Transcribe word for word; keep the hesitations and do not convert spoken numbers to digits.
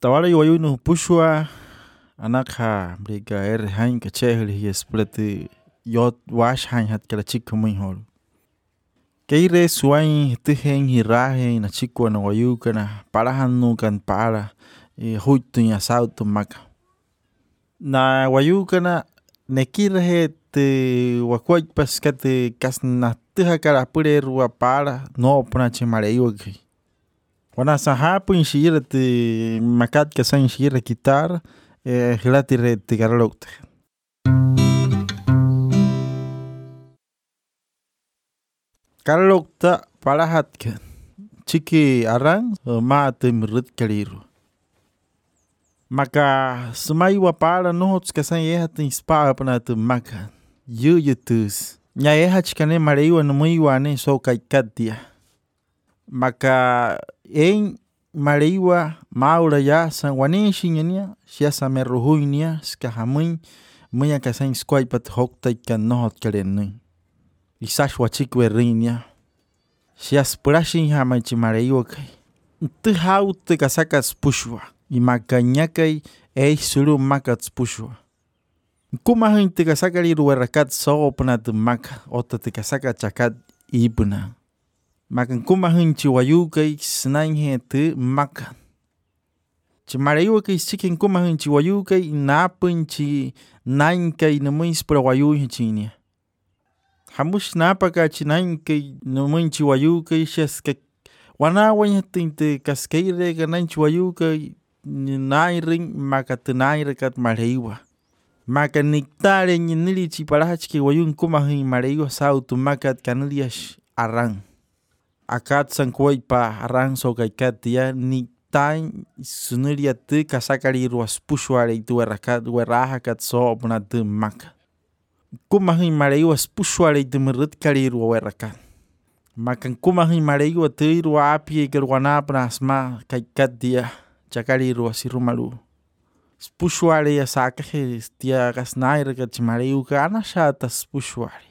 Tawala yuayunu pushwa anakha briga er hain ka chehli esprete yot wash hain hat kala chikka muy hol. Keire suain tihen hirahe na chikwa na wayuka na parahan nu kan para e huitun ya sautu maka. Na wayuka na nekirhe te wakwaj paskate kas na tiha kara pure ruwa para no puna chimare yuki. Wana sahapu inshira te makat ka sa inshira kitar e hilati re te garalokte. Garalokta parahat ka chiki arang ma te mirrit kaliru. Maka sumaiwa para nohots ka sa yeha te inspara pana te maka. Yu yutus. Nya yeha chikane mareiwa no muiwa ne so kaikatia. Maka en mareiwa maura ya san waneshi nya sia sa meruhui nia ska hamun munya ka san squai pat hokta kan nohot kalen. Isash wachik we rinya. Sia splashi ha mai chimareiwa kai. Te hau te kasakas pushwa. I maka nyakai e suru makats pushwa. Kuma hin te kasakari ruwerakat so opna te maka ota te kasaka chakat ibuna. Maka kuma hin chiwayu kai snain he te maka. Chimareiwa kai chicken kuma hin chiwayu kai napin chi nain kai namuis pra wayu hin chinia. Hamush napa ka chinain kai namuin chiwayu kai shes ke wana wanya tinte kaskeire ka nain chiwayu kai nairing maka te nairekat mareiwa. Maka niktare nili chipalach ke wayun kuma hin mareiwa sautu makat kaniliash arang. Akat sangkuai pa arang so kaikat dia niktain sunuria te kasakari ruas pushware itu werakat weraha kat so opna te maka. Kuma hin mareiwa pushware itu merit kari ruwa werakat. Maka kuma hin mareiwa te ruwa api ke ruwana asma kaikat dia chakari ruwa sirumalu. Pushware ya sakahe dia kasnair kat chimareiwa ka anasha tas pushware.